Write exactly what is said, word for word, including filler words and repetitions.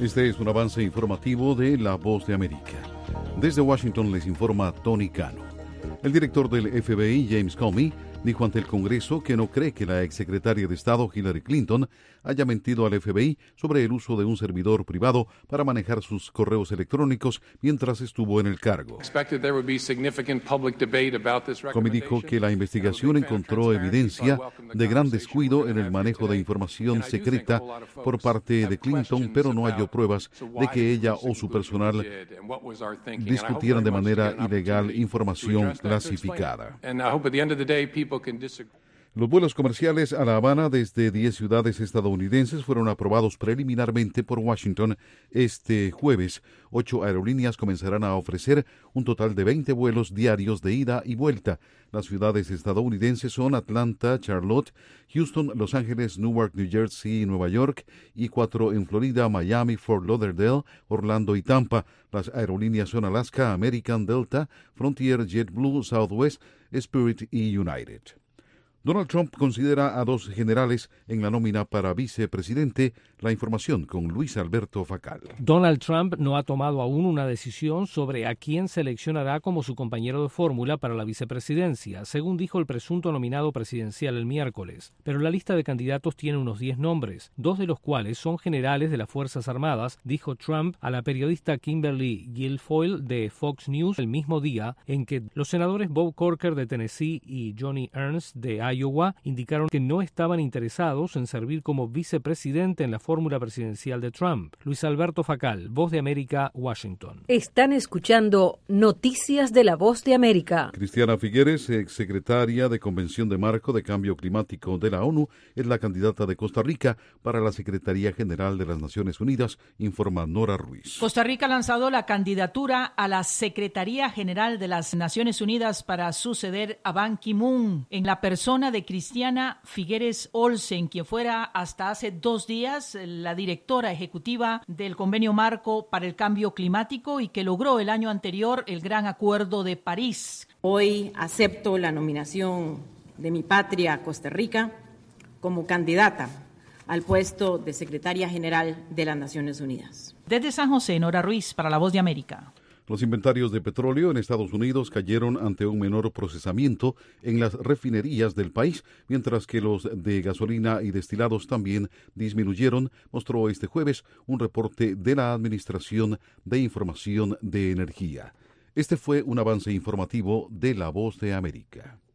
Este es un avance informativo de La Voz de América. Desde Washington les informa Tony Cano. El director del F B I, James Comey, dijo ante el Congreso que no cree que la exsecretaria de Estado Hillary Clinton haya mentido al F B I sobre el uso de un servidor privado para manejar sus correos electrónicos mientras estuvo en el cargo. Comey dijo que la investigación encontró evidencia de gran descuido en el manejo de información secreta por parte de Clinton, pero no halló pruebas de que ella o su personal discutieran de manera ilegal información clasificada. Los vuelos comerciales a La Habana desde diez ciudades estadounidenses fueron aprobados preliminarmente por Washington este jueves. Ocho aerolíneas comenzarán a ofrecer un total de veinte vuelos diarios de ida y vuelta. Las ciudades estadounidenses son Atlanta, Charlotte, Houston, Los Ángeles, Newark, New Jersey y Nueva York, y cuatro en Florida, Miami, Fort Lauderdale, Orlando y Tampa. Las aerolíneas son Alaska, American, Delta, Frontier, JetBlue, Southwest, Spirit y United. Donald Trump considera a dos generales en la nómina para vicepresidente. La información con Luis Alberto Facal. Donald Trump no ha tomado aún una decisión sobre a quién seleccionará como su compañero de fórmula para la vicepresidencia, según dijo el presunto nominado presidencial el miércoles. Pero la lista de candidatos tiene unos diez nombres, dos de los cuales son generales de las Fuerzas Armadas, dijo Trump a la periodista Kimberly Guilfoyle de Fox News el mismo día en que los senadores Bob Corker de Tennessee y Johnny Ernst de Iowa indicaron que no estaban interesados en servir como vicepresidente en la fórmula presidencial de Trump. Luis Alberto Facal, Voz de América, Washington. Están escuchando Noticias de la Voz de América. Cristiana Figueres, exsecretaria de Convención de Marco de Cambio Climático de la ONU, es la candidata de Costa Rica para la Secretaría General de las Naciones Unidas, informa Nora Ruiz. Costa Rica ha lanzado la candidatura a la Secretaría General de las Naciones Unidas para suceder a Ban Ki-moon en la persona de Cristiana Figueres Olsen, quien fuera hasta hace dos días la directora ejecutiva del Convenio Marco para el Cambio Climático y que logró el año anterior el Gran Acuerdo de París. Hoy acepto la nominación de mi patria, Costa Rica, como candidata al puesto de Secretaria General de las Naciones Unidas. Desde San José, Nora Ruiz, para La Voz de América. Los inventarios de petróleo en Estados Unidos cayeron ante un menor procesamiento en las refinerías del país, mientras que los de gasolina y destilados también disminuyeron, mostró este jueves un reporte de la Administración de Información de Energía. Este fue un avance informativo de La Voz de América.